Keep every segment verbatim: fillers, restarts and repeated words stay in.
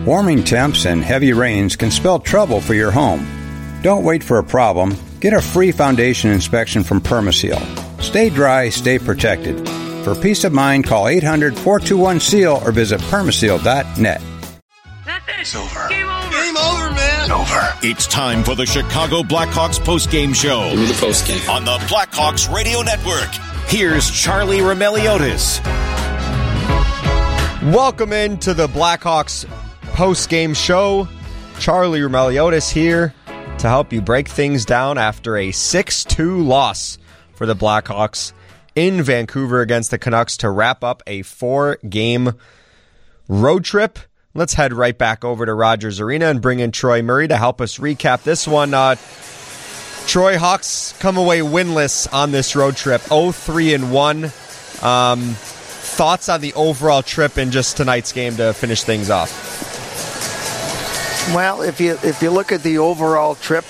Warming temps and heavy rains can spell trouble for your home. Don't wait for a problem. Get a free foundation inspection from Permaseal. Stay dry, stay protected. For peace of mind, call eight hundred, four two one, S E A L or visit permaseal dot net. It's over. Game over. Game over, man. It's over. It's time for the Chicago Blackhawks postgame show. Give me the postgame. On the Blackhawks Radio Network. Here's Charlie Roumeliotis. Welcome into the Blackhawks postgame show. Charlie Roumeliotis here to help you break things down after a six two loss for the Blackhawks in Vancouver against the Canucks to wrap up a four-game road trip. Let's head right back over to Rogers Arena and bring in Troy Murray to help us recap this one. Uh, Troy, Hawks come away winless on this road trip, oh three and one. Um, thoughts on the overall trip and just tonight's game to finish things off? Well, if you if you look at the overall trip,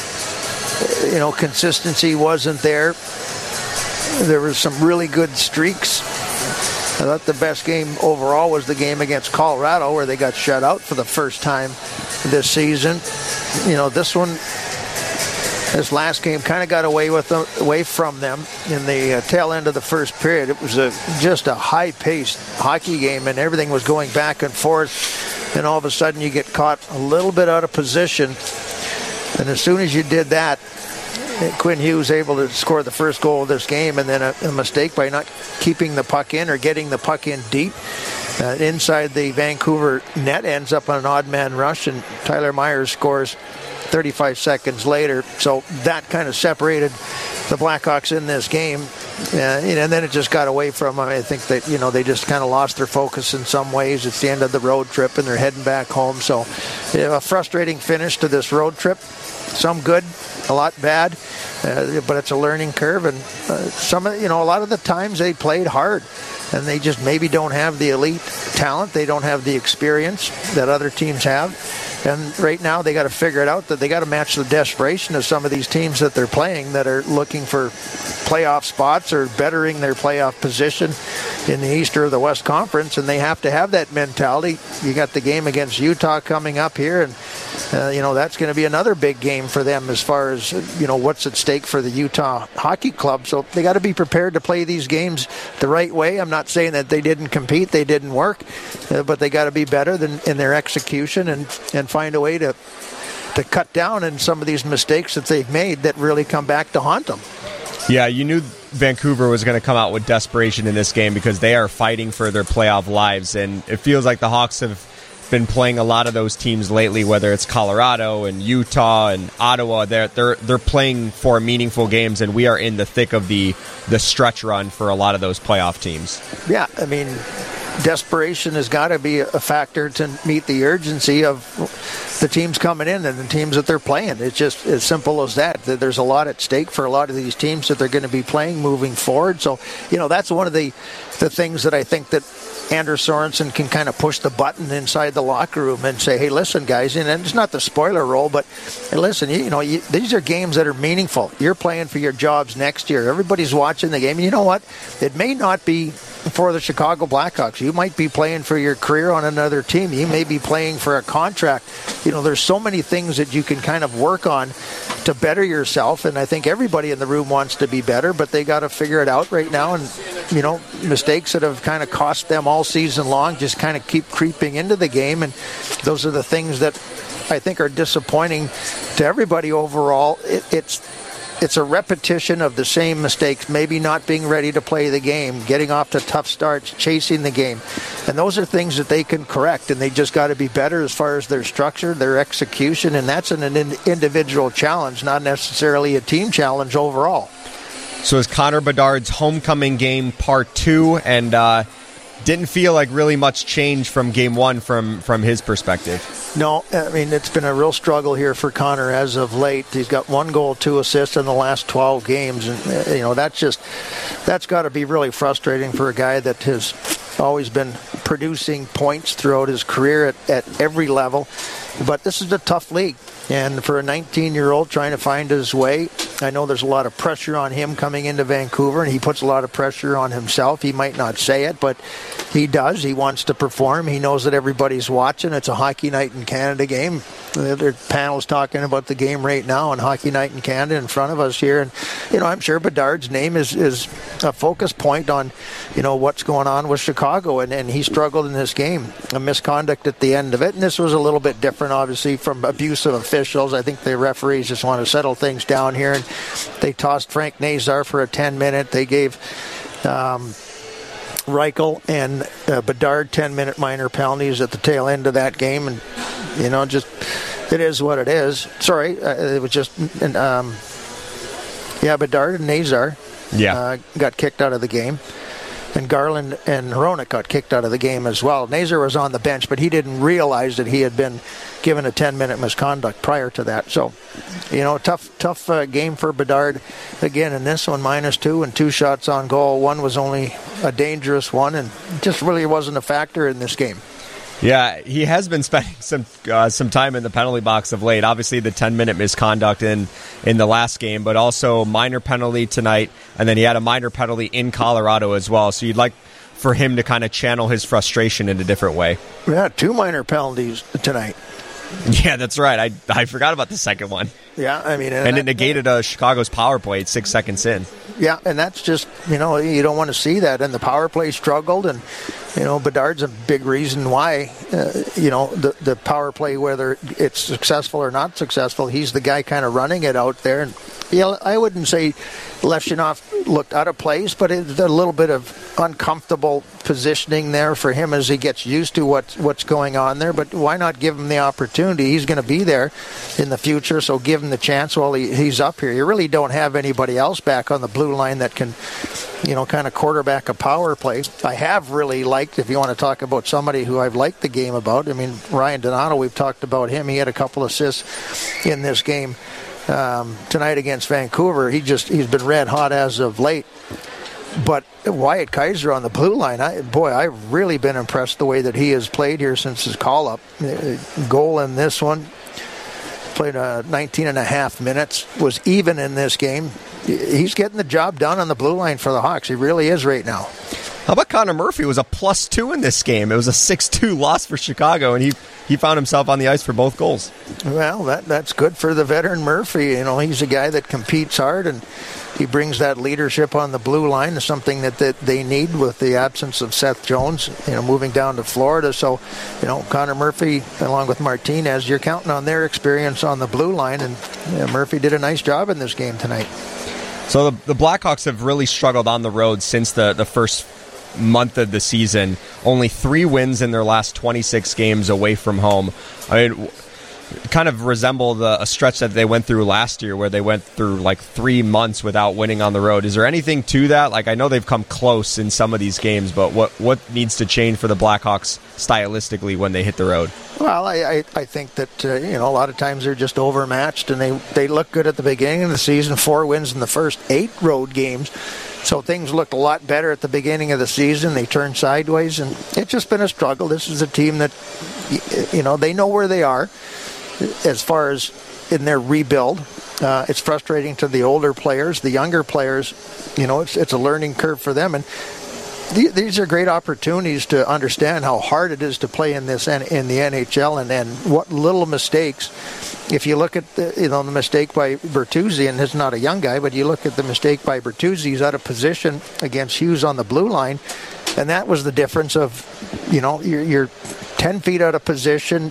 you know, consistency wasn't there. There were some really good streaks. I thought the best game overall was the game against Colorado, where they got shut out for the first time this season. You know, this one, this last game kind of got away with them, away from them in the uh, tail end of the first period. It was a just a high-paced hockey game, and everything was going back and forth. And all of a sudden, you get caught a little bit out of position. And as soon as you did that, Quinn Hughes able to score the first goal of this game, and then a, a mistake by not keeping the puck in or getting the puck in deep. Uh, inside the Vancouver net ends up on an odd man rush, and Tyler Myers scores thirty-five seconds later. So that kind of separated the Blackhawks in this game. Uh, and then it just got away from them. I think that, you know, they just kind of lost their focus in some ways. It's the end of the road trip, and they're heading back home. So yeah, a frustrating finish to this road trip. Some good, a lot bad, uh, but it's a learning curve. And uh, some, you know, a lot of the times they played hard, and they just maybe don't have the elite talent. They don't have the experience that other teams have. And right now they got to figure it out, that they got to match the desperation of some of these teams that they're playing that are looking for playoff spots or bettering their playoff position in the East or the West Conference, and they have to have that mentality. You got the game against Utah coming up here, and uh, you know, that's going to be another big game for them as far as, you know, what's at stake for the Utah Hockey Club. So they got to be prepared to play these games the right way. I'm not saying that they didn't compete, they didn't work, uh, but they got to be better than in their execution and and find a way to to cut down on some of these mistakes that they've made that really come back to haunt them. Yeah, you knew Vancouver was going to come out with desperation in this game because they are fighting for their playoff lives, and it feels like the Hawks have been playing a lot of those teams lately, whether it's Colorado and Utah and Ottawa. They're they're they're playing for meaningful games, and we are in the thick of the the stretch run for a lot of those playoff teams. Yeah, I mean, desperation has got to be a factor to meet the urgency of the teams coming in and the teams that they're playing. It's just as simple as that. There's a lot at stake for a lot of these teams that they're going to be playing moving forward. So, you know, that's one of the, the things that I think that Anders Sorensen can kind of push the button inside the locker room and say, hey, listen, guys, and it's not the spoiler role, but hey, listen, you, you know, you, these are games that are meaningful. You're playing for your jobs next year. Everybody's watching the game. And you know what? It may not be for the Chicago Blackhawks. You might be playing for your career on another team. You may be playing for a contract. You know, there's so many things that you can kind of work on to better yourself, and I think everybody in the room wants to be better, but they got to figure it out right now. And, you know, mistakes that have kind of cost them all season long just kind of keep creeping into the game, and those are the things that I think are disappointing to everybody overall. It, it's It's a repetition of the same mistakes, maybe not being ready to play the game, getting off to tough starts, chasing the game. And those are things that they can correct, and they just got to be better as far as their structure, their execution, and that's an individual challenge, not necessarily a team challenge overall. So it's Connor Bedard's homecoming game part two, and uh, didn't feel like really much change from game one from, from his perspective. No, I mean, it's been a real struggle here for Connor as of late. He's got one goal, two assists in the last twelve games. And, you know, that's just, that's got to be really frustrating for a guy that has always been producing points throughout his career at, at every level. But this is a tough league. And for a nineteen-year-old trying to find his way, I know there's a lot of pressure on him coming into Vancouver, and he puts a lot of pressure on himself. He might not say it, but he does. He wants to perform. He knows that everybody's watching. It's a Hockey Night in Canada game. The other panel's talking about the game right now on Hockey Night in Canada in front of us here. And, you know, I'm sure Bedard's name is, is a focus point on, you know, what's going on with Chicago. And, and he struggled in this game. A misconduct at the end of it. And this was a little bit different, obviously, from abusive officials. I think the referees just want to settle things down here. And they tossed Frank Nazar for a ten-minute. They gave um, Reichel and uh, Bedard ten-minute minor penalties at the tail end of that game. And, you know, just it is what it is. Sorry, uh, it was just, um, yeah, Bedard and Nazar yeah. uh, got kicked out of the game. And Garland and Hronek got kicked out of the game as well. Nazar was on the bench, but he didn't realize that he had been given a ten-minute misconduct prior to that. So, you know, tough tough uh, game for Bedard. Again, in this one, minus two and two shots on goal. One was only a dangerous one, and just really wasn't a factor in this game. Yeah, he has been spending some uh, some time in the penalty box of late. Obviously, the ten-minute misconduct in, in the last game, but also minor penalty tonight, and then he had a minor penalty in Colorado as well. So you'd like for him to kind of channel his frustration in a different way. Yeah, two minor penalties tonight. Yeah, that's right. I I forgot about the second one. Yeah, I mean... And, and it negated uh, Chicago's power play six seconds in. Yeah, and that's just, you know, you don't want to see that. And the power play struggled, and, you know, Bedard's a big reason why, uh, you know, the, the power play, whether it's successful or not successful, he's the guy kind of running it out there. And, yeah, I wouldn't say Lefshunov looked out of place, but it's a little bit of uncomfortable positioning there for him as he gets used to what, what's going on there. But why not give him the opportunity? He's going to be there in the future, so give him the chance while he, he's up here. You really don't have anybody else back on the blue line that can, you know, kind of quarterback a power play. I have really liked, if you want to talk about somebody who I've liked the game about, I mean, Ryan Donato, we've talked about him. He had a couple assists in this game um, tonight against Vancouver. He just, he's been red hot as of late. But Wyatt Kaiser on the blue line, I, boy, I've really been impressed the way that he has played here since his call-up. Goal in this one. Played uh, nineteen and a half minutes, was even in this game. He's getting the job done on the blue line for the Hawks. He really is right now. How about Connor Murphy? It was a plus two in this game. It was a six two loss for Chicago, and he, he found himself on the ice for both goals. Well, that that's good for the veteran Murphy. You know, he's a guy that competes hard, and he brings that leadership on the blue line, something that, that they need with the absence of Seth Jones, you know, moving down to Florida. So, you know, Connor Murphy, along with Martinez, you're counting on their experience on the blue line, and yeah, Murphy did a nice job in this game tonight. So the, the Blackhawks have really struggled on the road since the, the first month of the season. Only three wins in their last twenty-six games away from home. I mean, kind of resemble the, a stretch that they went through last year where they went through like three months without winning on the road. Is there anything to that? Like, I know they've come close in some of these games, but what, what needs to change for the Blackhawks stylistically when they hit the road? Well, I, I, I think that, uh, you know, a lot of times they're just overmatched, and they, they look good at the beginning of the season, four wins in the first eight road games. So things looked a lot better at the beginning of the season. They turned sideways, and it's just been a struggle. This is a team that, you know, they know where they are as far as in their rebuild. Uh, it's frustrating to the older players. The younger players, you know, it's it's a learning curve for them. And th- these are great opportunities to understand how hard it is to play in this in the N H L, and, and what little mistakes. If you look at the, you know, the mistake by Bertuzzi, and he's not a young guy, but you look at the mistake by Bertuzzi, he's out of position against Hughes on the blue line, and that was the difference of, you know, you're, you're ten feet out of position.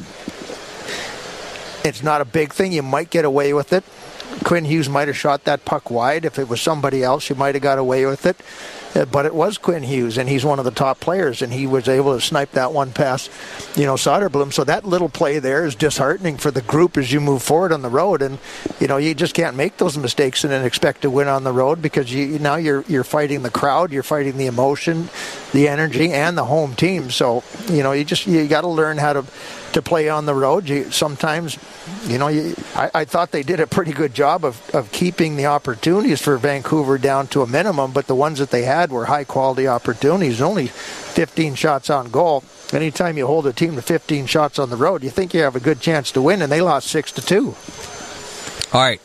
It's not a big thing. You might get away with it. Quinn Hughes might have shot that puck wide. If it was somebody else, you might have got away with it. Uh, but it was Quinn Hughes, and he's one of the top players, and he was able to snipe that one past, you know, Soderblom. So that little play there is disheartening for the group as you move forward on the road. And, you know, you just can't make those mistakes and then expect to win on the road, because you now you're you're fighting the crowd, you're fighting the emotion, the energy, and the home team. So, you know, you just you got to learn how to to play on the road. You, sometimes, you know, you, I, I thought they did a pretty good job of, of keeping the opportunities for Vancouver down to a minimum, but the ones that they had were high-quality opportunities, only fifteen shots on goal. Anytime you hold a team to fifteen shots on the road, you think you have a good chance to win, and they lost six to two. All right.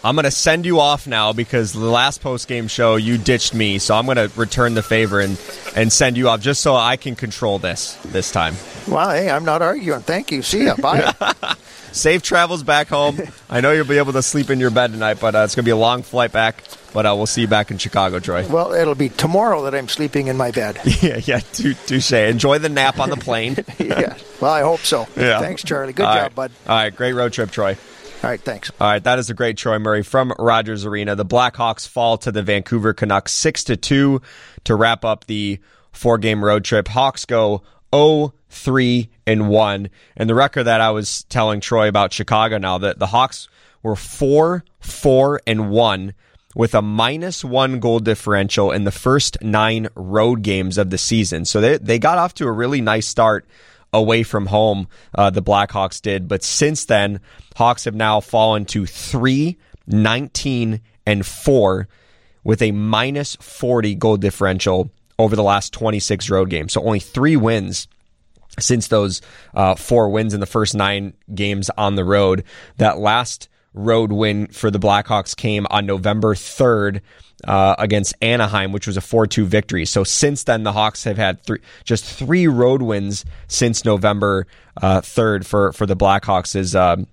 I'm going to send you off now because the last post-game show, you ditched me. So I'm going to return the favor and, and send you off just so I can control this this time. Well, hey, I'm not arguing. Thank you. See ya. Bye. Safe travels back home. I know you'll be able to sleep in your bed tonight, but uh, it's going to be a long flight back. But uh, we'll see you back in Chicago, Troy. Well, it'll be tomorrow that I'm sleeping in my bed. yeah, yeah, touche. Enjoy the nap on the plane. yeah. Well, I hope so. Yeah. Thanks, Charlie. Good All job, right. bud. All right, great road trip, Troy. All right, thanks. All right, that is a great Troy Murray from Rogers Arena. The Blackhawks fall to the Vancouver Canucks six to two to wrap up the four-game road trip. Hawks go oh three and one. And the record that I was telling Troy about Chicago now, that the Hawks were four four and one with a minus one goal differential in the first nine road games of the season. So they they got off to a really nice start away from home, uh, the Blackhawks did. But since then, Hawks have now fallen to three, nineteen, and four with a minus forty goal differential over the last twenty-six road games. So only three wins since those uh, four wins in the first nine games on the road. That last road win for the Blackhawks came on November third uh, against Anaheim, which was a four two victory. So since then, the Hawks have had three, just three road wins since November uh, third for, for the Blackhawks. Is um,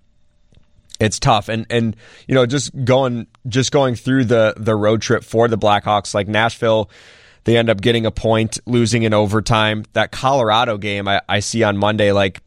it's tough. And, and you know, just going just going through the, the road trip for the Blackhawks, like Nashville, they end up getting a point, losing in overtime. That Colorado game I, I see on Monday, like,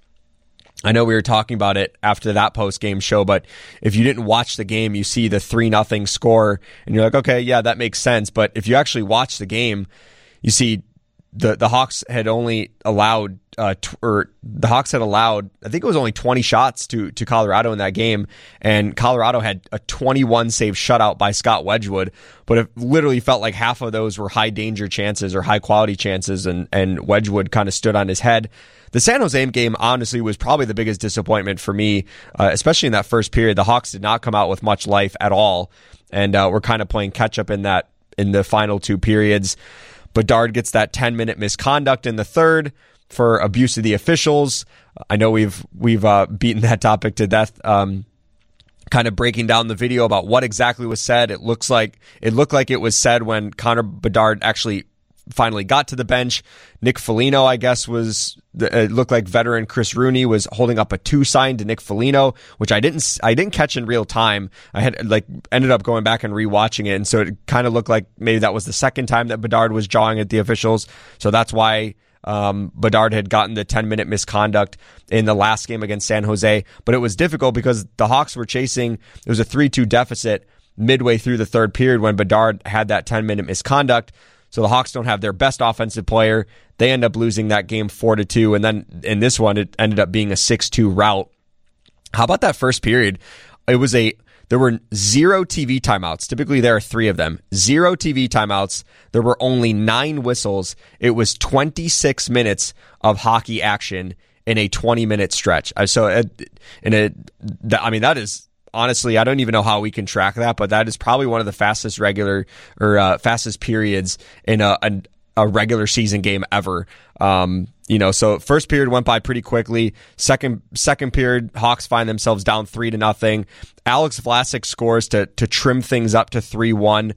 I know we were talking about it after that post-game show, but if you didn't watch the game, you see the three nothing score, and you're like, okay, yeah, that makes sense. But if you actually watch the game, you see the the Hawks had only allowed, uh, t- or the Hawks had allowed, I think it was only twenty shots to to Colorado in that game, and Colorado had a twenty-one save shutout by Scott Wedgwood, but it literally felt like half of those were high danger chances or high quality chances, and and Wedgwood kind of stood on his head. The San Jose game, honestly, was probably the biggest disappointment for me, uh, especially in that first period. The Hawks did not come out with much life at all, and uh, we're kind of playing catch-up in that in the final two periods. Bedard gets that ten-minute misconduct in the third for abuse of the officials. I know we've we've uh, beaten that topic to death, um, kind of breaking down the video about what exactly was said. It looks like it looked like it was said when Connor Bedard actually finally got to the bench. Nick Foligno, I guess, was it looked like veteran Chris Rooney was holding up a two sign to Nick Foligno, which I didn't I didn't catch in real time. I had like ended up going back and rewatching it, and so it kind of looked like maybe that was the second time that Bedard was jawing at the officials. So that's why um, Bedard had gotten the ten minute misconduct in the last game against San Jose. But it was difficult because the Hawks were chasing. It was a three two deficit midway through the third period when Bedard had that ten minute misconduct. So the Hawks don't have their best offensive player. They end up losing that game four to two, and then in this one, it ended up being a six two rout. How about that first period? It was a there were zero T V timeouts. Typically, there are three of them. Zero T V timeouts. There were only nine whistles. It was twenty-six minutes of hockey action in a twenty-minute stretch. So, in a, I mean, that is. Honestly, I don't even know how we can track that, but that is probably one of the fastest regular or uh, fastest periods in a, a, a regular season game ever. Um, you know, so first period went by pretty quickly. Second second period, Hawks find themselves down three to nothing. Alex Vlasic scores to to trim things up to three one.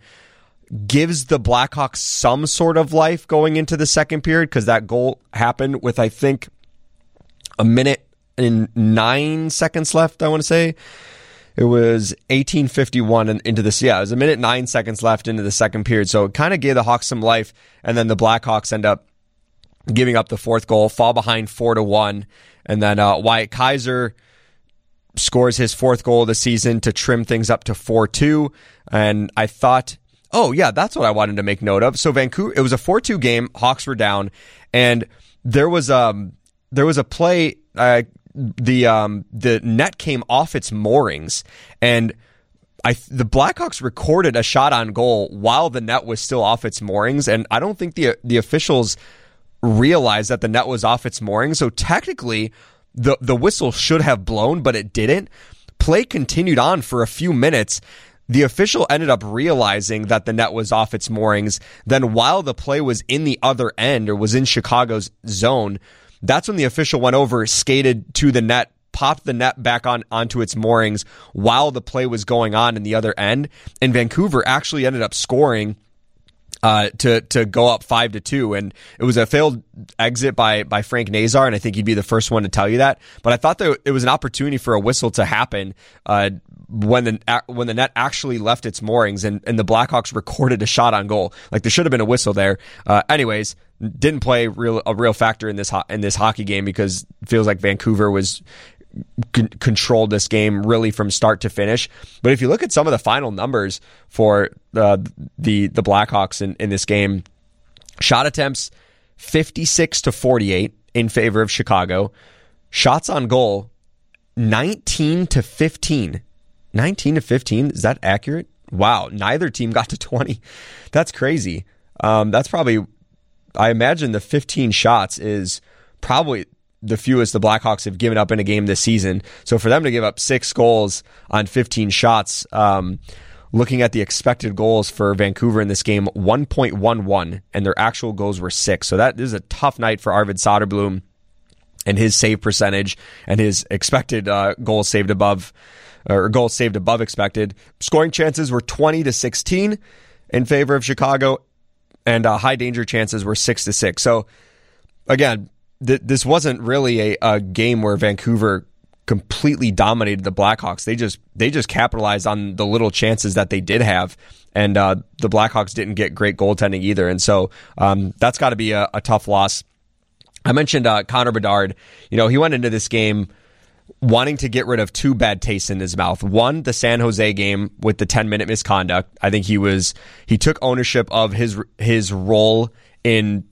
Gives the Blackhawks some sort of life going into the second period because that goal happened with I think a minute and nine seconds left. I want to say. It was eighteen fifty-one into this. Yeah, it was a minute nine seconds left into the second period. So it kind of gave the Hawks some life. And then the Blackhawks end up giving up the fourth goal, fall behind four to one. And then uh, Wyatt Kaiser scores his fourth goal of the season to trim things up to four two. And I thought, oh, yeah, that's what I wanted to make note of. So Vancouver, it was a four two game. Hawks were down. And there was, um, there was a play. Uh, The um the net came off its moorings, and I the Blackhawks recorded a shot on goal while the net was still off its moorings, and I don't think the the officials realized that the net was off its moorings. So technically, the the whistle should have blown, but it didn't. Play continued on for a few minutes. The official ended up realizing that the net was off its moorings. Then, while the play was in the other end or was in Chicago's zone. That's when the official went over, skated to the net popped the net back on onto its moorings while the play was going on in the other end, and Vancouver actually ended up scoring Uh, to to go up five to two, and it was a failed exit by by Frank Nazar, and I think he'd be the first one to tell you that. But I thought that it was an opportunity for a whistle to happen uh, when the when the net actually left its moorings, and, and the Blackhawks recorded a shot on goal. Like, there should have been a whistle there. Uh, anyways, didn't play real a real factor in this ho- in this hockey game, because it feels like Vancouver was c- controlled this game really from start to finish. But if you look at some of the final numbers for uh, the the Blackhawks in, in this game, shot attempts fifty-six to forty-eight in favor of Chicago. Shots on goal nineteen to fifteen. nineteen to fifteen, is that accurate? Wow, neither team got to twenty. That's crazy. Um, that's probably, I imagine the fifteen shots is probably the fewest the Blackhawks have given up in a game this season. So for them to give up six goals on fifteen shots, um, looking at the expected goals for Vancouver in this game, one point one one, and their actual goals were six. So that is a tough night for Arvid Soderblom and his save percentage and his expected uh, goals saved above, or goals saved above expected. Scoring chances were twenty to sixteen in favor of Chicago, and uh, high danger chances were six to six. So again, th- this wasn't really a, a game where Vancouver completely dominated the Blackhawks. They just they just capitalized on the little chances that they did have, and uh, the Blackhawks didn't get great goaltending either. And so um, that's got to be a, a tough loss. I mentioned uh, Connor Bedard. You know, he went into this game wanting to get rid of two bad tastes in his mouth. One, the San Jose game with the ten-minute misconduct. I think he was he took ownership of his his role in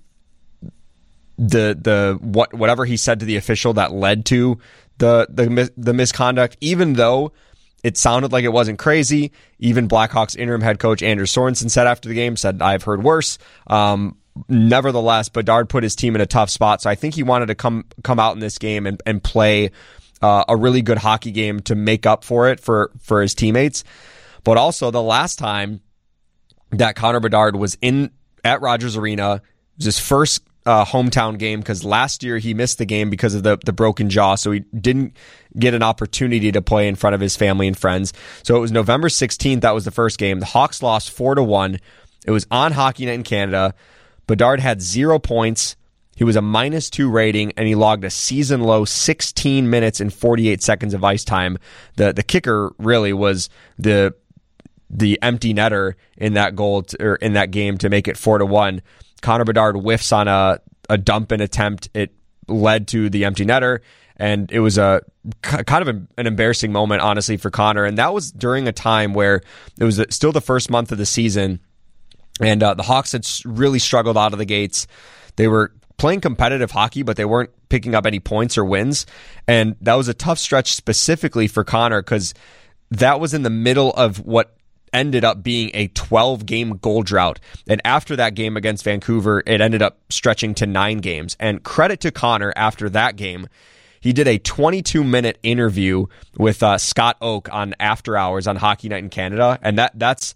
the the what whatever he said to the official that led to the the the misconduct, even though it sounded like it wasn't crazy. Even Blackhawks interim head coach Andrew Sorensen said after the game, said, "I've heard worse." Um, nevertheless, Bedard put his team in a tough spot, so I think he wanted to come come out in this game and, and play uh, a really good hockey game to make up for it for, for his teammates. But also, the last time that Connor Bedard was in at Rogers Arena, it was his first Uh, hometown game, because last year he missed the game because of the, the broken jaw, so he didn't get an opportunity to play in front of his family and friends. So it was November sixteenth, that was the first game. The Hawks lost four to one. It was on Hockey Night in Canada. Bedard had zero points. He was a minus two rating, and he logged a season low sixteen minutes and forty-eight seconds of ice time. The the kicker really was the the empty netter in that goal to, or in that game to make it four to one. Connor Bedard whiffs on a, a dump and attempt. It led to the empty netter, and it was a kind of a, an embarrassing moment, honestly, for Connor. And that was during a time where it was still the first month of the season, and uh, the Hawks had really struggled out of the gates. They were playing competitive hockey, but they weren't picking up any points or wins. And that was a tough stretch specifically for Connor, because that was in the middle of what ended up being a twelve-game goal drought. And after that game against Vancouver, it ended up stretching to nine games. And credit to Connor, after that game, he did a twenty-two-minute interview with uh, Scott Oak on After Hours on Hockey Night in Canada. And that that's...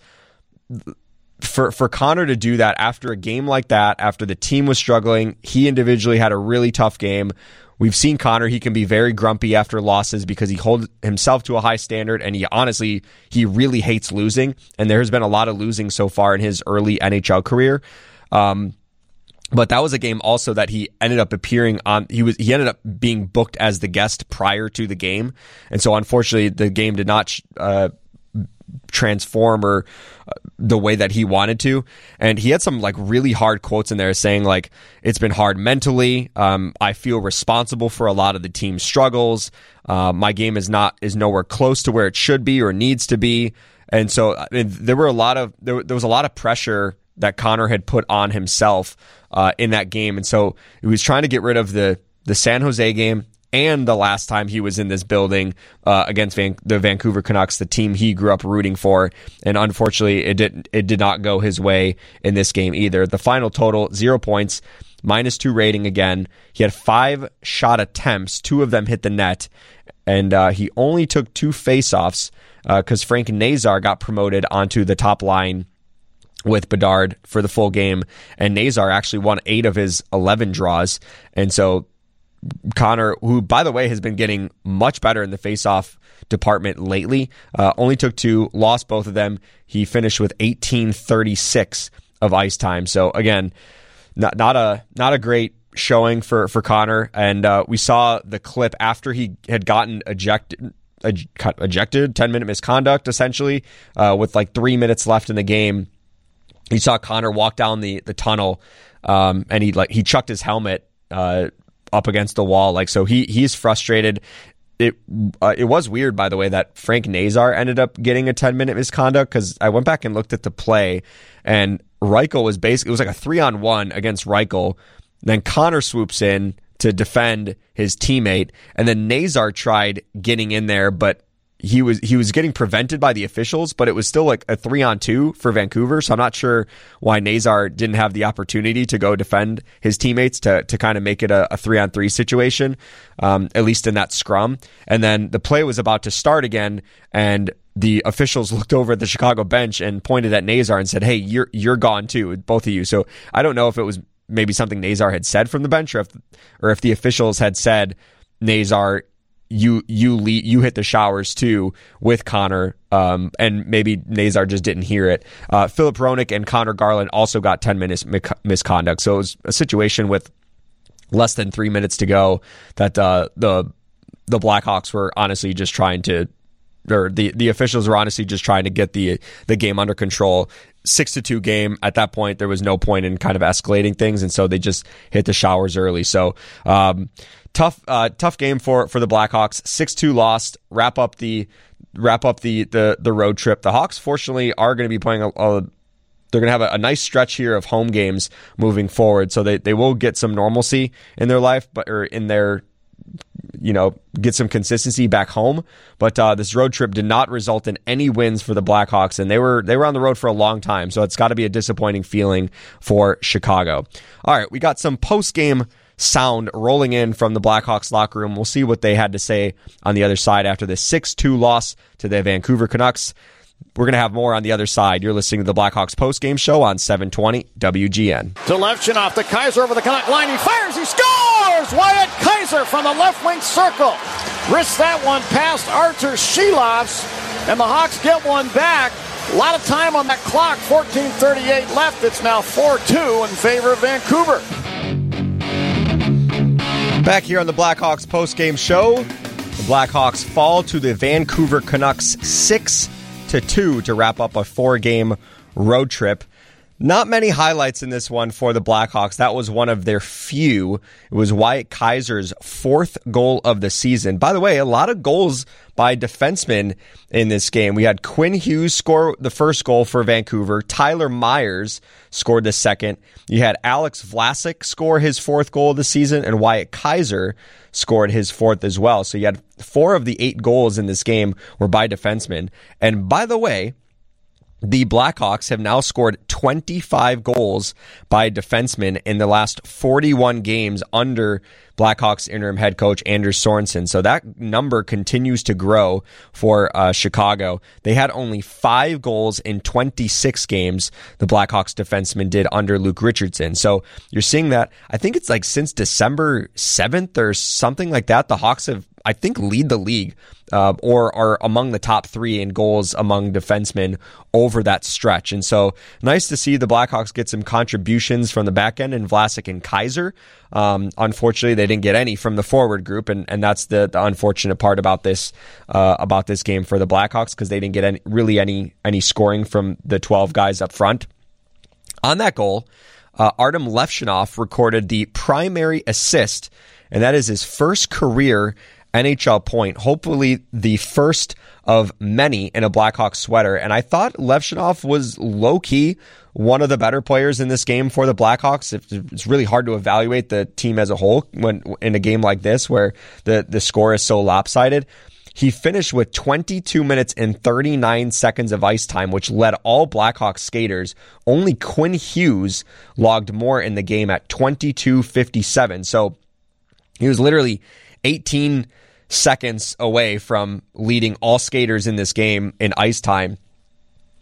For for Connor to do that after a game like that, after the team was struggling, he individually had a really tough game. We've seen Connor, he can be very grumpy after losses because he holds himself to a high standard, and he honestly, he really hates losing. And there has been a lot of losing so far in his early N H L career. Um, but that was a game also that he ended up appearing on. He was he ended up being booked as the guest prior to the game. And so unfortunately, the game did not uh, transform or uh, the way that he wanted to. And he had some like really hard quotes in there saying like, it's been hard mentally. Um, I feel responsible for a lot of the team's struggles. Uh, my game is not, is nowhere close to where it should be or needs to be. And so I mean, there were a lot of, there, there was a lot of pressure that Connor had put on himself uh, in that game. And so he was trying to get rid of the, the San Jose game and the last time he was in this building uh, against Van- the Vancouver Canucks, the team he grew up rooting for. And unfortunately, it didn't. It did not go his way in this game either. The final total, zero points, minus two rating again. He had five shot attempts. Two of them hit the net. And uh, he only took two faceoffs because uh, Frank Nazar got promoted onto the top line with Bedard for the full game. And Nazar actually won eight of his eleven draws. And so Connor, who, by the way, has been getting much better in the faceoff department lately, uh, only took two, lost both of them. He finished with eighteen thirty-six of ice time. So again, not not a not a great showing for for Connor. And uh, we saw the clip after he had gotten ejected. ejected ten minute misconduct, essentially, uh, with like three minutes left in the game. You saw Connor walk down the the tunnel, um, and he like he chucked his helmet uh, up against the wall. Like, so he he's frustrated. It uh, it was weird, by the way, that Frank Nazar ended up getting a ten minute misconduct, because I went back and looked at the play, and Reichel was basically, it was like a three on one against Reichel. Then Connor swoops in to defend his teammate, and then Nazar tried getting in there, but he was he was getting prevented by the officials, but it was still like a three on two for Vancouver. So I'm not sure why Nazar didn't have the opportunity to go defend his teammates to to kind of make it a, a three on three situation, um, at least in that scrum. And then the play was about to start again, and the officials looked over at the Chicago bench and pointed at Nazar and said, "Hey, you're you're gone too, both of you." So I don't know if it was maybe something Nazar had said from the bench, or if or if the officials had said, "Nazar, you you lead, you hit the showers too with Connor," um, and maybe Nazar just didn't hear it. Uh, Philip Hronek and Connor Garland also got ten minutes misconduct. So it was a situation with less than three minutes to go that uh, the the Blackhawks were honestly just trying to, or the, the officials were honestly just trying to get the the game under control. Six to two game. At that point, there was no point in kind of escalating things, and so they just hit the showers early. So um, tough, uh, tough game for for the Blackhawks. six two lost. Wrap up the wrap up the the the road trip. The Hawks, fortunately, are going to be playing a, a they're going to have a, a nice stretch here of home games moving forward. So they they will get some normalcy in their life, but or in their you know, get some consistency back home. But uh, this road trip did not result in any wins for the Blackhawks, and they were they were on the road for a long time, so it's got to be a disappointing feeling for Chicago. All right, we got some post-game sound rolling in from the Blackhawks locker room. We'll see what they had to say on the other side after this six two loss to the Vancouver Canucks. We're going to have more on the other side. You're listening to the Blackhawks post-game show on seven twenty W G N. To Levshinoff, the Kaiser over the Canuck line. He fires, he scores! Wyatt Kaiser from the left wing circle. Wrists that one past Artur Shilovs, and the Hawks get one back. A lot of time on that clock, fourteen thirty-eight left. It's now four two in favor of Vancouver. Back here on the Blackhawks post-game show, the Blackhawks fall to the Vancouver Canucks six to two to wrap up a four-game road trip. Not many highlights in this one for the Blackhawks. That was one of their few. It was Wyatt Kaiser's fourth goal of the season. By the way, a lot of goals by defensemen in this game. We had Quinn Hughes score the first goal for Vancouver. Tyler Myers scored the second. You had Alex Vlasic score his fourth goal of the season, and Wyatt Kaiser scored his fourth as well. So you had four of the eight goals in this game were by defensemen. And by the way, the Blackhawks have now scored twenty-five goals by defensemen in the last forty-one games under Blackhawks interim head coach Anders Sorensen. So that number continues to grow for uh, Chicago. They had only five goals in twenty-six games the Blackhawks defensemen did under Luke Richardson. So you're seeing that. I think it's like since December seventh or something like that, the Hawks have, I think, lead the league uh, or are among the top three in goals among defensemen over that stretch. And so nice to see the Blackhawks get some contributions from the back end in Vlasic and Kaiser. Um, unfortunately, they didn't get any from the forward group, and, and that's the, the unfortunate part about this uh, about this game for the Blackhawks, because they didn't get any, really any any scoring from the twelve guys up front. On that goal, uh, Artem Levshinoff recorded the primary assist, and that is his first career N H L point, hopefully the first of many in a Blackhawks sweater. And I thought Levshinoff was low-key one of the better players in this game for the Blackhawks. It's really hard to evaluate the team as a whole when in a game like this where the, the score is so lopsided. He finished with twenty-two minutes and thirty-nine seconds of ice time, which led all Blackhawks skaters. Only Quinn Hughes logged more in the game at twenty-two fifty-seven. So he was literally eighteen seconds away from leading all skaters in this game in ice time.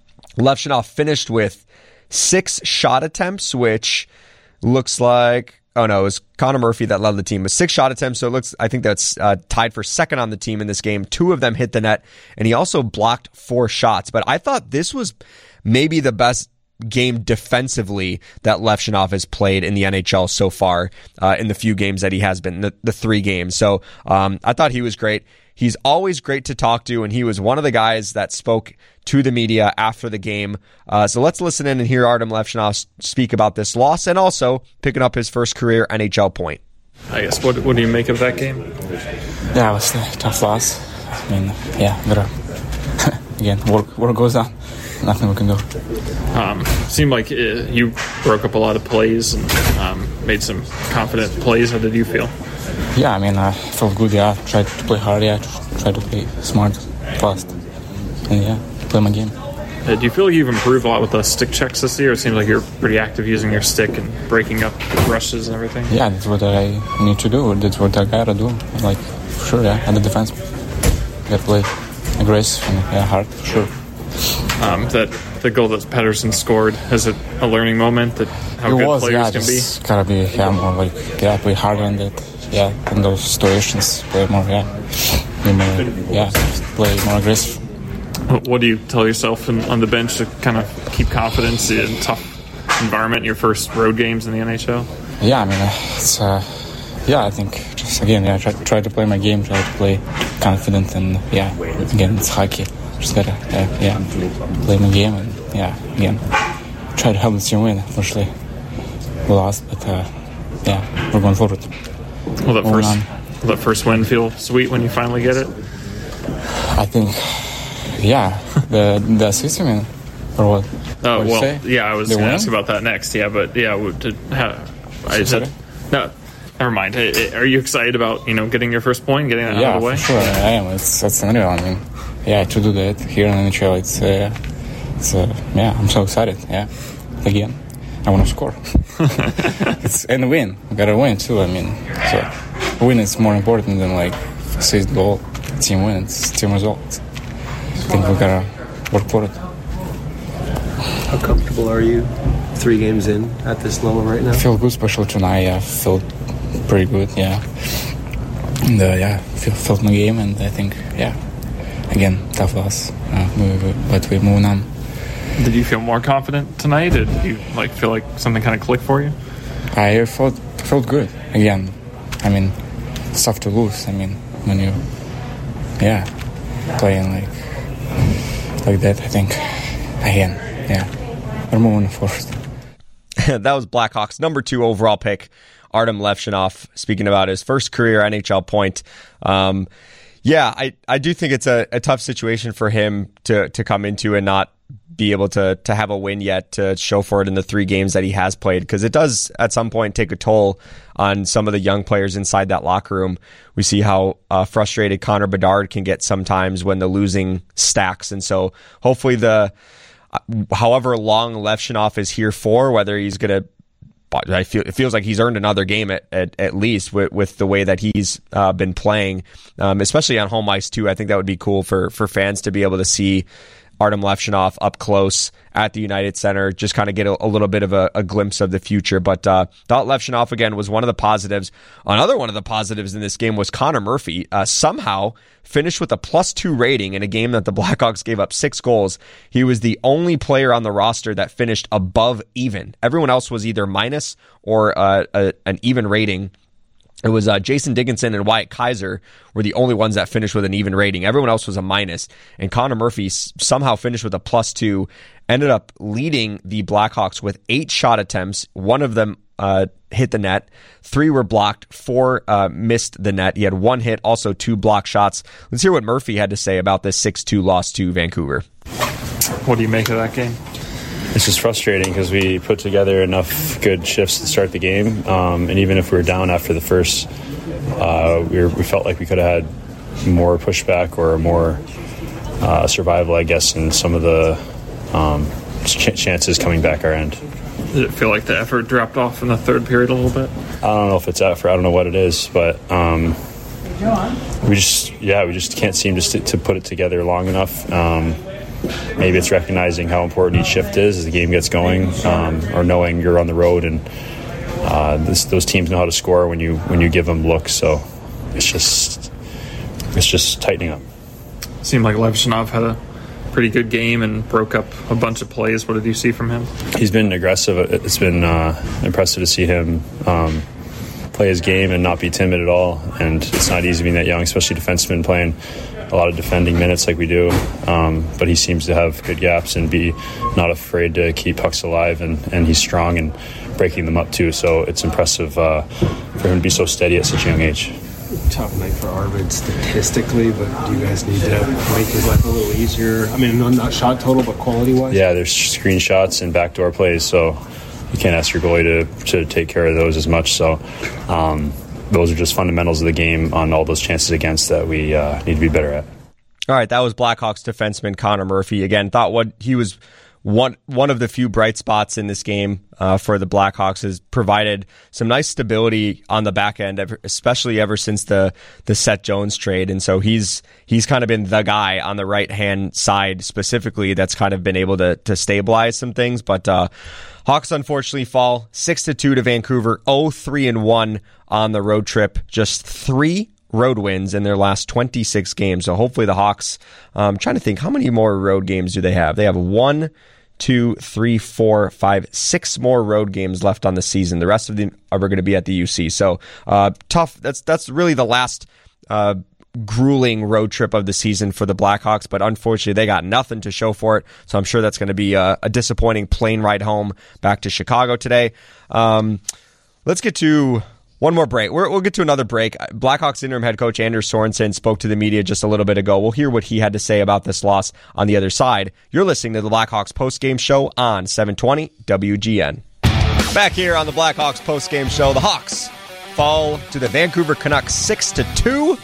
Levshinoff finished with six shot attempts, which looks like oh no, it was Connor Murphy that led the team with six shot attempts. So it looks, I think that's uh, tied for second on the team in this game. Two of them hit the net, and he also blocked four shots. But I thought this was maybe the best game defensively that Levshunov has played in the N H L so far uh, in the few games that he has been, the, the three games. So um, I thought he was great. He's always great to talk to, and he was one of the guys that spoke to the media after the game. Uh, so let's listen in and hear Artem Levshunov speak about this loss and also picking up his first career N H L point. I guess, what, what do you make of that game? Yeah, it was a tough loss. I mean, yeah, gotta, again, work, work goes on. Nothing we can do. Um, seemed like it, you broke up a lot of plays and um, made some confident plays. How did you feel? Yeah, I mean, I felt good, yeah. Tried to play hard, yeah. Tried to play smart, fast. And yeah, play my game. Uh, do you feel like you've improved a lot with the stick checks this year? It seems like you're pretty active using your stick and breaking up rushes and everything. Yeah, that's what I need to do. That's what I gotta do. Like, for sure, yeah. And the defense, gotta play aggressive and yeah, hard, for sure. Um, that the goal that Pettersson scored, is it a learning moment that how it good was, players yeah, can be? Just gotta be yeah, more like yeah, play harder on that. Yeah, in those situations, play more. Yeah, be more, yeah, play more aggressive. What do you tell yourself in, on the bench to kind of keep confidence in a tough environment in your first road games in the N H L? Yeah, I mean, uh, it's uh, yeah, I think just again, yeah, try, try to play my game, try to play confident, and yeah, again, it's hockey. Just gotta uh, yeah, play my game, and yeah, again, try to help the team win. Unfortunately, we lost, but uh, yeah, we're going forward. Will that first, will that first win feel sweet when you finally get it? I think, yeah, the the assist, I mean, or what? Oh what well, say? yeah, I was They going to won? ask about that next. Yeah, but yeah, to have, I said no. Never mind. Are you excited about you know getting your first point, getting that Yeah, out of the way? for sure, I am. It's that's unreal. I mean, yeah, to do that here in the N H L, it's uh, it's uh, yeah, I'm so excited. Yeah, again, I want to score. It's and win. We gotta win too. I mean, so win is more important than like assist goal. Team win. It's team result. I think we gotta work for it. How comfortable are you three games in at this level right now? I feel good, especially tonight. Yeah, I felt pretty good. Yeah, and uh, yeah, feel, felt my game, and I think yeah, again, tough loss, uh, we, we, but we're moving on. Did you feel more confident tonight? Did you like feel like something kind of clicked for you? I felt felt good again. I mean, it's tough to lose. I mean, when you, yeah, playing like like that. I think again, yeah, we're moving forward. That was Blackhawks' number two overall pick, Artem Levshunov, speaking about his first career N H L point. Um, yeah, I, I do think it's a, a tough situation for him to to come into and not be able to to have a win yet to show for it in the three games that he has played, because it does at some point take a toll on some of the young players inside that locker room. We see how uh, frustrated Connor Bedard can get sometimes when the losing stacks, and so hopefully the however long Levshunov is here for, whether he's going to, I feel it feels like he's earned another game at at, at least with, with the way that he's uh, been playing, um, especially on home ice too. I think that would be cool for for fans to be able to see Artem Levshunov up close at the United Center, just kind of get a, a little bit of a, a glimpse of the future. But uh, thought Levshunov, again, was one of the positives. Another one of the positives in this game was Connor Murphy. Uh, somehow finished with a plus two rating in a game that the Blackhawks gave up six goals. He was the only player on the roster that finished above even. Everyone else was either minus or uh, a, an even rating. It was uh, Jason Dickinson and Wyatt Kaiser were the only ones that finished with an even rating. Everyone else was a minus. And Connor Murphy s- somehow finished with a plus two, ended up leading the Blackhawks with eight shot attempts. One of them uh, hit the net. Three were blocked. Four uh, missed the net. He had one hit, also two block shots. Let's hear what Murphy had to say about this six two loss to Vancouver. What do you make of that game? It's just frustrating because we put together enough good shifts to start the game, um, and even if we were down after the first, uh, we, were, we felt like we could have had more pushback or more uh, survival, I guess, in some of the um, ch- chances coming back our end. Did it feel like the effort dropped off in the third period a little bit? I don't know if it's effort. I don't know what it is, but um, we just, yeah, we just can't seem to, to put it together long enough. Um, Maybe it's recognizing how important each shift is as the game gets going, um, or knowing you're on the road and uh, this, those teams know how to score when you when you give them looks. So it's just it's just tightening up. Seemed like Levshunov had a pretty good game and broke up a bunch of plays. What did you see from him? He's been aggressive. It's been uh, impressive to see him um, play his game and not be timid at all. And it's not easy being that young, especially defenseman playing a lot of defending minutes like we do. Um, but he seems to have good gaps and be not afraid to keep pucks alive. And, and he's strong and breaking them up too. So it's impressive uh, for him to be so steady at such a young age. Tough night for Arvid statistically, but do you guys need to make his life a little easier? I mean, not shot total, but quality-wise? Yeah, there's screenshots and backdoor plays, so you can't ask your goalie to, to take care of those as much. So um, those are just fundamentals of the game on all those chances against that we uh, need to be better at. All right, that was Blackhawks defenseman Connor Murphy. Again, thought what he was one one of the few bright spots in this game uh, for the Blackhawks, has provided some nice stability on the back end, especially ever since the the Seth Jones trade. And so he's he's kind of been the guy on the right hand side specifically that's kind of been able to to stabilize some things. But uh, Hawks unfortunately fall six to two to Vancouver, oh three and one on the road trip, just three road wins in their last twenty-six games. So hopefully the Hawks, I'm um, trying to think, how many more road games do they have? They have one, two, three, four, five, six more road games left on the season. The rest of them are going to be at the U C. So uh, tough. That's that's really the last uh, grueling road trip of the season for the Blackhawks. But unfortunately, they got nothing to show for it. So I'm sure that's going to be a, a disappointing plane ride home back to Chicago today. Um, let's get to one more break. We're, we'll get to another break. Blackhawks interim head coach Anders Sorensen spoke to the media just a little bit ago. We'll hear what he had to say about this loss on the other side. You're listening to the Blackhawks postgame show on seven twenty W G N. Back here on the Blackhawks postgame show, the Hawks fall to the Vancouver Canucks six to two.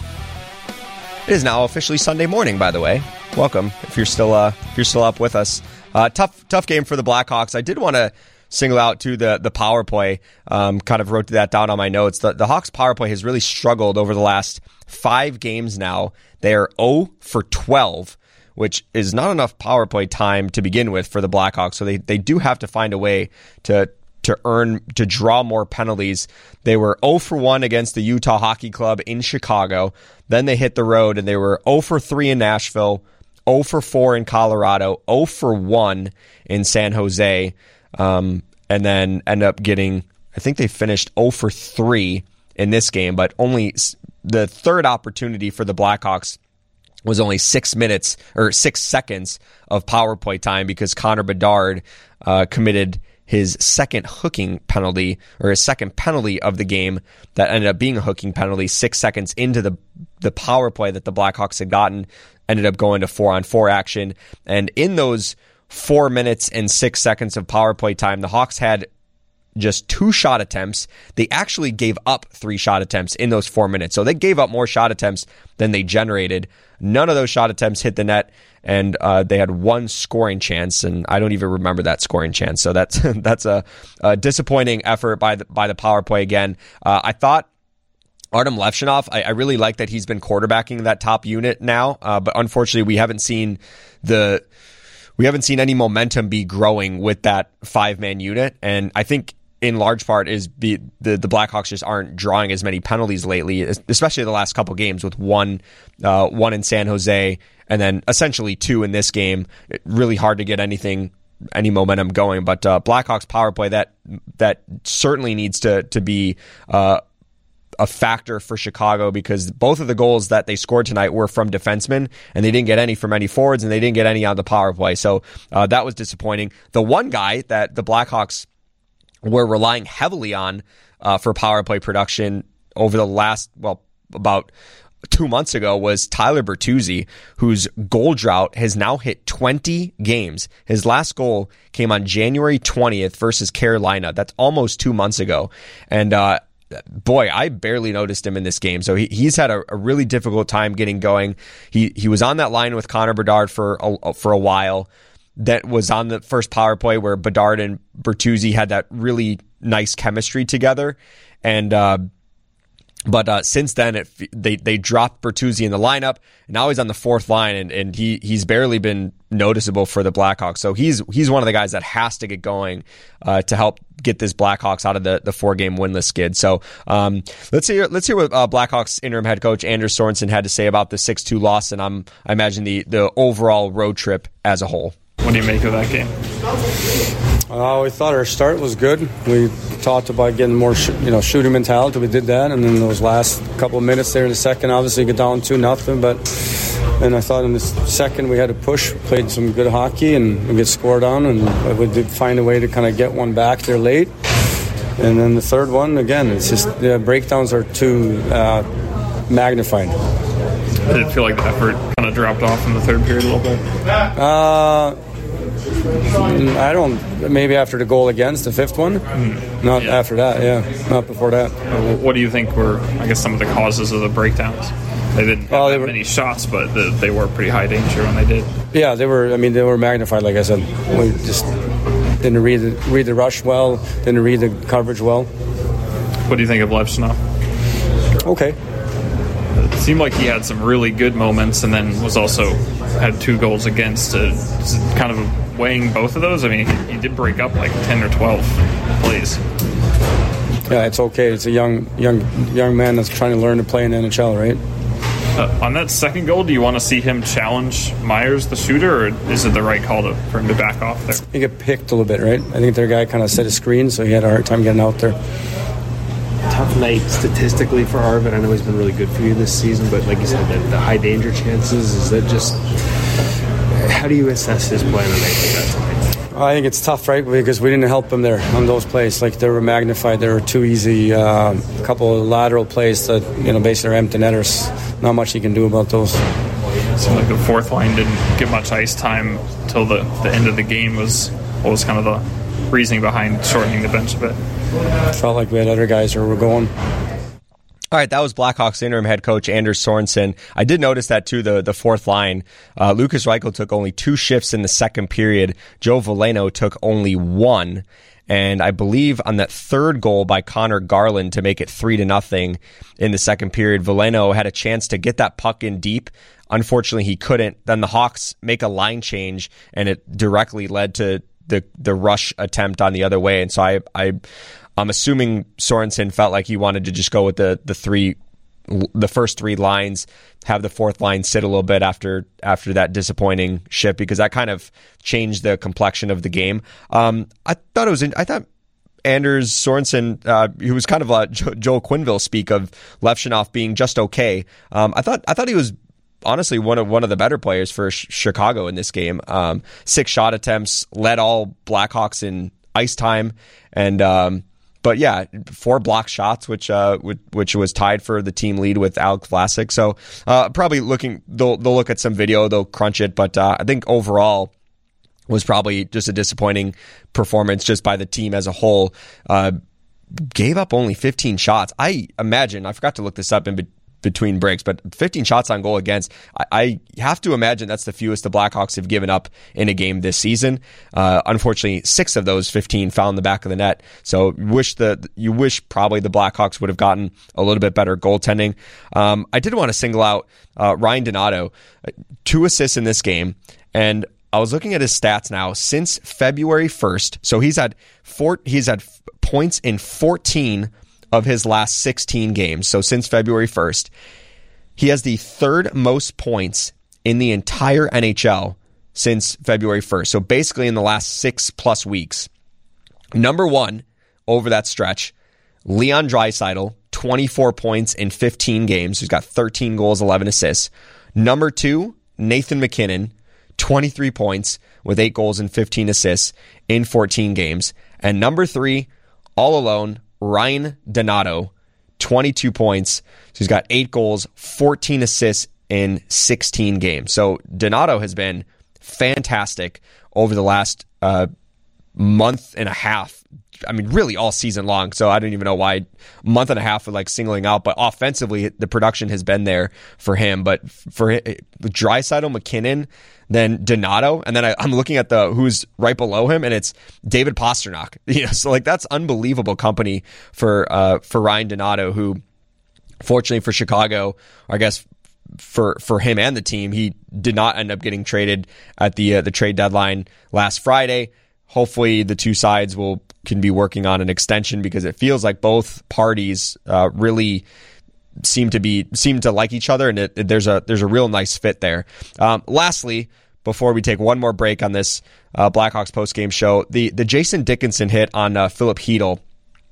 It is now officially Sunday morning, by the way. Welcome if you're still uh, if you're still up with us. Uh, tough tough game for the Blackhawks. I did want to single out to the the power play. Um, kind of wrote that down on my notes. The, the Hawks power play has really struggled over the last five games now. They are oh for twelve, which is not enough power play time to begin with for the Blackhawks. So they, they do have to find a way to to earn, to draw more penalties. They were oh for one against the Utah Hockey Club in Chicago. Then they hit the road and they were oh for three in Nashville, oh for four in Colorado, oh for one in San Jose. Um, and then end up getting, I think they finished oh for three in this game, but only the third opportunity for the Blackhawks was only six minutes or six seconds of power play time because Connor Bedard uh, committed his second hooking penalty, or his second penalty of the game that ended up being a hooking penalty six seconds into the the power play that the Blackhawks had gotten, ended up going to four on four action. And in those four minutes and six seconds of power play time, the Hawks had just two shot attempts. They actually gave up three shot attempts in those four minutes. So they gave up more shot attempts than they generated. None of those shot attempts hit the net, and uh, they had one scoring chance, and I don't even remember that scoring chance. So that's that's a, a disappointing effort by the, by the power play again. Uh, I thought Artem Levshunov, I, I really like that he's been quarterbacking that top unit now, uh, but unfortunately we haven't seen the... We haven't seen any momentum be growing with that five-man unit, and I think in large part is be, the the Blackhawks just aren't drawing as many penalties lately, especially the last couple games with one uh, one in San Jose and then essentially two in this game. Really hard to get anything, any momentum going. But uh, Blackhawks power play, that that certainly needs to to be Uh, a factor for Chicago, because both of the goals that they scored tonight were from defensemen, and they didn't get any from any forwards, and they didn't get any on the power play. So uh, that was disappointing. The one guy that the Blackhawks were relying heavily on uh, for power play production over the last, well, about two months ago was Tyler Bertuzzi, whose goal drought has now hit twenty games. His last goal came on January twentieth versus Carolina. That's almost two months ago. And, uh, boy, I barely noticed him in this game. So he, he's had a, a really difficult time getting going. He he was on that line with Connor Bedard for a, for a while. That was on the first power play where Bedard and Bertuzzi had that really nice chemistry together. And uh, But uh, since then, it, they they dropped Bertuzzi in the lineup. And now he's on the fourth line, and, and he he's barely been noticeable for the Blackhawks. So he's he's one of the guys that has to get going uh, to help get this Blackhawks out of the, the four game winless skid. So um, let's hear let's hear what uh, Blackhawks interim head coach Anders Sorensen had to say about the six two loss, and I'm I imagine the the overall road trip as a whole. What do you make of that game? Uh, we thought our start was good. We talked about getting more, sh- you know, shooting mentality. We did that, and then those last couple of minutes there in the second, obviously get down two nothing. But and I thought in the second we had to push, played some good hockey, and we get scored on, and we did find a way to kind of get one back there late. And then the third one, again, it's just the breakdowns are too uh, magnified. Did it feel like the effort kind of dropped off in the third period a little bit? Uh, I don't. Maybe after the goal against the fifth one, mm. not yeah. after that. Yeah, not before that. What do you think were, I guess, some of the causes of the breakdowns? They didn't have well, they were, many shots, but the, they were pretty high danger when they did. Yeah, they were. I mean, they were magnified. Like I said, we just didn't read the, read the rush well. Didn't read the coverage well. What do you think of Levshunov? Okay. It seemed like he had some really good moments, and then was also had two goals against. Uh, kind of weighing both of those. I mean, he, he did break up like ten or twelve plays. Yeah, it's okay. It's a young, young, young man that's trying to learn to play in the N H L, right? Uh, on that second goal, do you want to see him challenge Myers, the shooter, or is it the right call to, for him to back off there? He got picked a little bit, right? I think their guy kind of set a screen, so he had a hard time getting out there. Tough night statistically for Arvid. I know he's been really good for you this season, but like you said, the, the high danger chances, is that just... How do you assess his play on a night like that tonight? I think it's tough, right? Because we didn't help him there on those plays. Like, they were magnified. They were too easy. A uh, couple of lateral plays that, you know, basically are empty netters. Not much he can do about those. So, like, the fourth line didn't get much ice time till the, the end of the game. Was what was kind of the reasoning behind shortening the bench a bit? Felt like we had other guys who were going. All right, that was Blackhawks interim head coach Anders Sorensen. I did notice that too, the, the fourth line. Uh, Lucas Reichel took only two shifts in the second period. Joe Veleno took only one. And I believe on that third goal by Connor Garland to make it three to nothing in the second period, Veleno had a chance to get that puck in deep. Unfortunately, he couldn't. Then the Hawks make a line change, and it directly led to the the rush attempt on the other way. And so I I I'm assuming Sorensen felt like he wanted to just go with the the three the first three lines, have the fourth line sit a little bit after after that disappointing shift, because that kind of changed the complexion of the game. Um, I thought it was I thought Anders Sorensen, uh, he was kind of a Joel Quenneville speak of Levshunov being just okay. Um, I thought I thought he was honestly one of one of the better players for sh- Chicago in this game. Um, six shot attempts, led all Blackhawks in ice time, and um, but yeah, four block shots, which uh, which was tied for the team lead with Alex Vlasic. So uh, probably looking, they'll they'll look at some video, they'll crunch it, but uh, I think overall was probably just a disappointing performance just by the team as a whole. Uh, gave up only fifteen shots. I imagine, I forgot to look this up in be- between breaks, but fifteen shots on goal against, I, I have to imagine that's the fewest the Blackhawks have given up in a game this season. Uh, unfortunately, six of those fifteen found the back of the net. So wish the you wish probably the Blackhawks would have gotten a little bit better goaltending. Um, I did want to single out uh, Ryan Donato, two assists in this game, and I was looking at his stats now since February first. So he's had four, he's had points in fourteen of his last sixteen games. So since February first, he has the third most points in the entire N H L since February first. So basically in the last six plus weeks. Number one over that stretch, Leon Draisaitl, twenty-four points in fifteen games. He's got thirteen goals, eleven assists. Number two, Nathan MacKinnon, twenty-three points with eight goals and fifteen assists in fourteen games. And number three, all alone, Ryan Donato, twenty-two points. So he's got eight goals, fourteen assists in sixteen games. So Donato has been fantastic over the last uh, month and a half. I mean, really all season long. So I don't even know why month and a half of like singling out, but offensively, the production has been there for him. But for Draisaitl, McKinnon, then Donato, and then I, I'm looking at the who's right below him, and it's David Pastrnak. You know, so like that's unbelievable company for uh, for Ryan Donato, who Fortunately for Chicago, I guess for for him and the team, he did not end up getting traded at the uh, the trade deadline last Friday. Hopefully the two sides will can be working on an extension, because it feels like both parties uh, really seem to be seem to like each other, and it, it, there's a there's a real nice fit there. Um, lastly, before we take one more break on this uh, Blackhawks postgame show, the the Jason Dickinson hit on uh, Philip Hedl.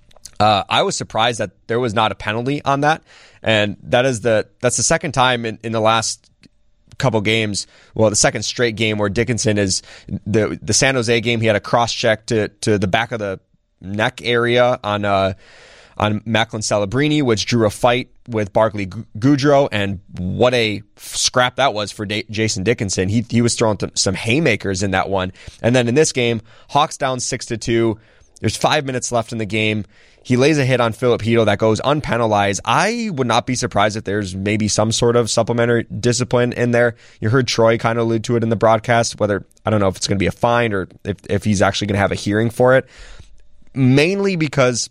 Uh, I was surprised that there was not a penalty on that, and that is the that's the second time in, in the last couple games, well, the second straight game where Dickinson is the the San Jose game. He had a cross check to to the back of the neck area on uh on Macklin Celebrini, which drew a fight with Barclay Goodrow, and what a scrap that was for D- Jason Dickinson. He he was throwing th- some haymakers in that one, and then in this game, Hawks down six to two. There's five minutes left in the game. He lays a hit on Philip Hedl that goes unpenalized. I would not be surprised if there's maybe some sort of supplementary discipline in there. You heard Troy kind of allude to it in the broadcast, whether, I don't know if it's going to be a fine or if, if he's actually going to have a hearing for it. Mainly because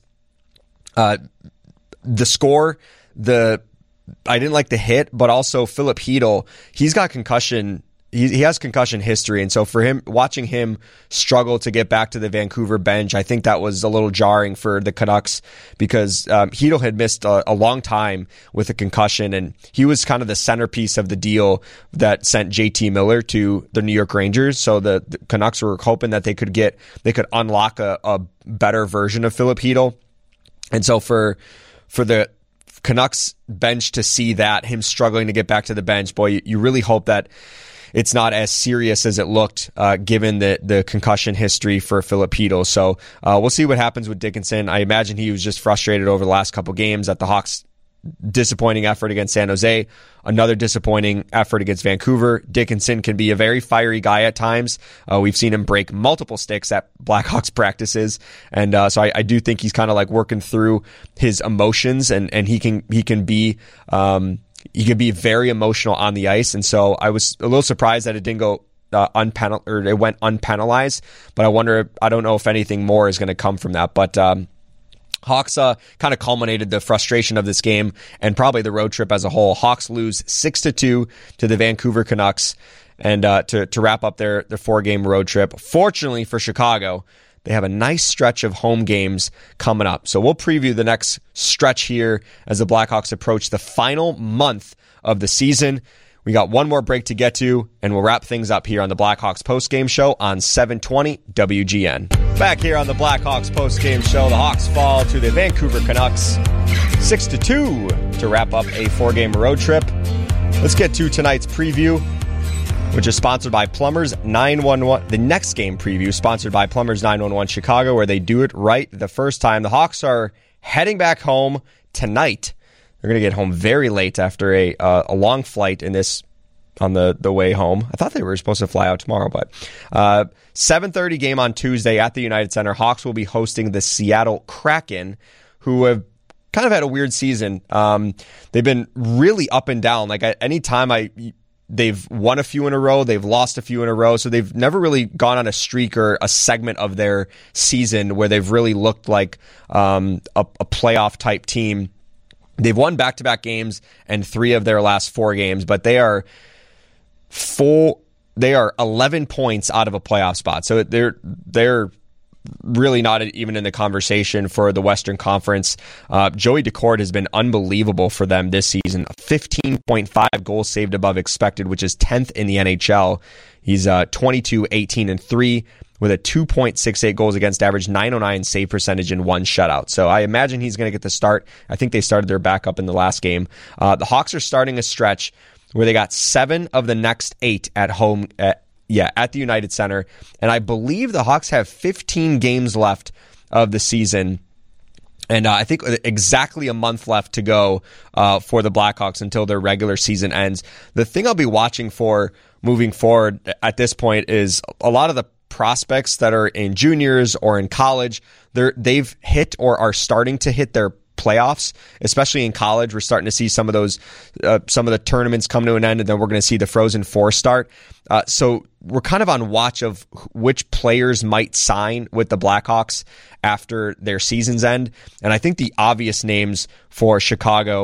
uh, the score, the I didn't like the hit, but also Philip Hedl, he's got concussion He, he has concussion history, and so for him, watching him struggle to get back to the Vancouver bench, I think that was a little jarring for the Canucks, because um, Hedl had missed a, a long time with a concussion, and he was kind of the centerpiece of the deal that sent J T Miller to the New York Rangers. So the, the Canucks were hoping that they could get they could unlock a, a better version of Philip Hedl, and so for for the Canucks bench to see that, him struggling to get back to the bench, boy, you, you really hope that it's not as serious as it looked, uh, given the, the concussion history for Philip Hedl. So uh, we'll see what happens with Dickinson. I imagine he was just frustrated over the last couple games at the Hawks' disappointing effort against San Jose, another disappointing effort against Vancouver. Dickinson can be a very fiery guy at times. Uh, we've seen him break multiple sticks at Blackhawks practices, and uh, so I, I do think he's kind of like working through his emotions, and and he can he can be. Um, He could be very emotional on the ice, and so I was a little surprised that it didn't go uh, unpenal or it went unpenalized. But I wonder, I don't know if anything more is going to come from that. But um, Hawks uh, kind of culminated the frustration of this game and probably the road trip as a whole. Hawks lose six to two to the Vancouver Canucks, and uh, to to wrap up their their four game road trip. Fortunately for Chicago, they have a nice stretch of home games coming up. So we'll preview the next stretch here as the Blackhawks approach the final month of the season. We got one more break to get to, and we'll wrap things up here on the Blackhawks postgame show on seven twenty W G N. Back here on the Blackhawks postgame show, the Hawks fall to the Vancouver Canucks six to two to wrap up a four-game road trip. Let's get to tonight's preview, which is sponsored by Plumbers nine one one. The next game preview sponsored by Plumbers nine one one Chicago, where they do it right the first time. The Hawks are heading back home tonight. They're going to get home very late after a uh, a long flight in this on the, the way home. I thought they were supposed to fly out tomorrow, but uh, seven thirty game on Tuesday at the United Center. Hawks will be hosting the Seattle Kraken, who have kind of had a weird season. Um, they've been really up and down. Like any time I... They've won a few in a row. They've lost a few in a row. So they've never really gone on a streak or a segment of their season where they've really looked like um, a, a playoff type team. They've won back-to-back games and three of their last four games, but they are full. They are eleven points out of a playoff spot. So they're they're really not even in the conversation for the Western Conference. Uh, Joey Daccord has been unbelievable for them this season. fifteen point five goals saved above expected, which is tenth in the N H L. He's uh, twenty-two, eighteen, and three with a two point six eight goals against average, nine oh nine save percentage, and one shutout. So I imagine he's going to get the start. I think they started their backup in the last game. Uh, the Hawks are starting a stretch where they got seven of the next eight at home at Yeah, at the United Center. And I believe the Hawks have fifteen games left of the season. And uh, I think exactly a month left to go uh, for the Blackhawks until their regular season ends. The thing I'll be watching for moving forward at this point is a lot of the prospects that are in juniors or in college. They're, they've hit or are starting to hit their playoffs, especially in college. We're starting to see some of those, uh, some of the tournaments come to an end, and then we're going to see the Frozen Four start. Uh, so we're kind of on watch of which players might sign with the Blackhawks after their seasons end. And I think the obvious names for Chicago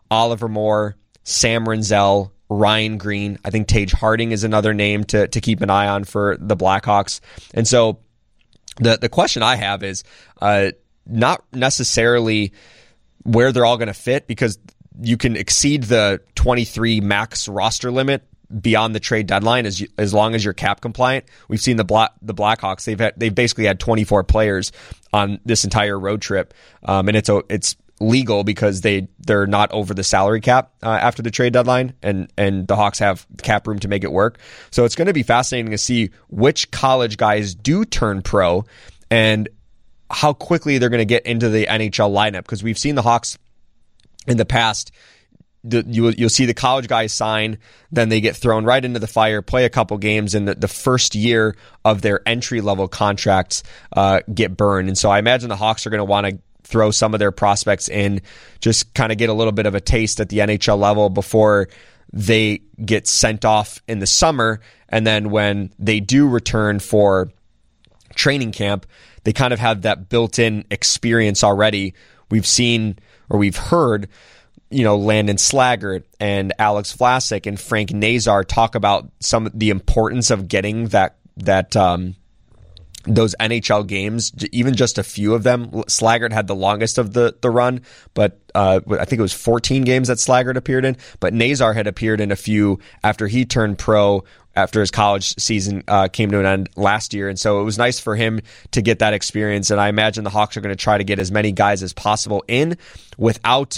Oliver Moore, Sam Renzel, Ryan Green. I think Tage Harding is another name to to keep an eye on for the Blackhawks. And so the the question I have is uh, not necessarily where they're all going to fit, because you can exceed the twenty-three max roster limit beyond the trade deadline as you, as long as you're cap compliant. We've seen the Black the Blackhawks. They've had, they've basically had twenty-four players on this entire road trip, um, and it's a, it's legal because they they're not over the salary cap uh, after the trade deadline, and and the Hawks have cap room to make it work. So it's going to be fascinating to see which college guys do turn pro and how quickly they're going to get into the N H L lineup, because we've seen the Hawks in the past. The, you, you'll see the college guys sign, then they get thrown right into the fire, play a couple games, and the, the first year of their entry-level contracts uh, get burned. And so I imagine the Hawks are going to want to throw some of their prospects in, just kind of get a little bit of a taste at the N H L level before they get sent off in the summer. And then when they do return for training camp, they kind of have that built-in experience already. We've seen, or we've heard, you know, Landon Slaggert and Alex Vlasic and Frank Nazar talk about some of the importance of getting that that um, those N H L games, even just a few of them. Slaggert had the longest of the the run, but uh, I think it was fourteen games that Slaggert appeared in. But Nazar had appeared in a few after he turned pro, after his college season uh, came to an end last year. And so it was nice for him to get that experience. And I imagine the Hawks are going to try to get as many guys as possible in without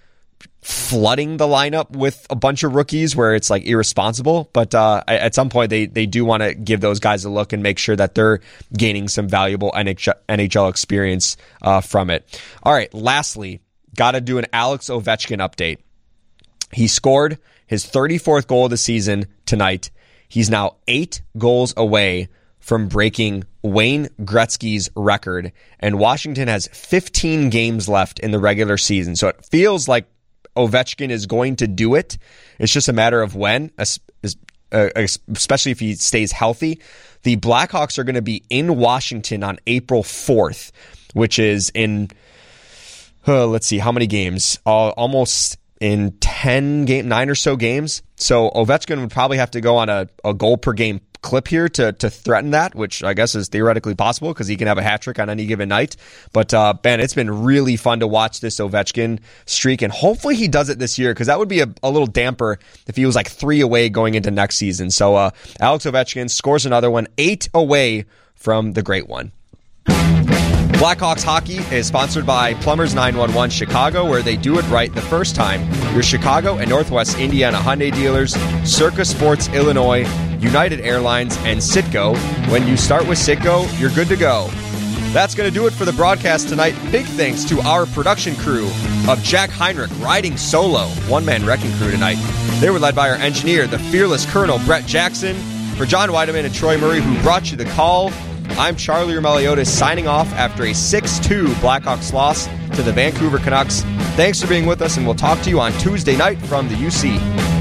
flooding the lineup with a bunch of rookies where it's like irresponsible. But uh, at some point, they they do want to give those guys a look and make sure that they're gaining some valuable N H L experience uh, from it. All right, lastly, got to do an Alex Ovechkin update. He scored his thirty-fourth goal of the season tonight. He's now eight goals away from breaking Wayne Gretzky's record, and Washington has fifteen games left in the regular season. So it feels like Ovechkin is going to do it. It's just a matter of when, especially if he stays healthy. The Blackhawks are going to be in Washington on April fourth, which is in, uh, let's see, how many games? Uh, almost in ten game, nine or so games. So Ovechkin would probably have to go on a, a goal per game clip here to to threaten that, which I guess is theoretically possible because he can have a hat trick on any given night. But uh, Ben, it's been really fun to watch this Ovechkin streak, and hopefully he does it this year, because that would be a, a little damper if he was like three away going into next season. So uh, Alex Ovechkin scores another one, eight away from the great one. Blackhawks hockey is sponsored by Plumbers nine one one Chicago, where they do it right the first time. Your Chicago and Northwest Indiana Hyundai dealers, Circa Sports Illinois, United Airlines, and Citgo. When you start with Citgo, you're good to go. That's going to do it for the broadcast tonight. Big thanks to our production crew of Jack Heinrich riding solo, one-man wrecking crew tonight. They were led by our engineer, the fearless Colonel Brett Jackson. For John Weideman and Troy Murray, who brought you the call, I'm Charlie Romeliotis signing off after a six two Blackhawks loss to the Vancouver Canucks. Thanks for being with us, and we'll talk to you on Tuesday night from the U C.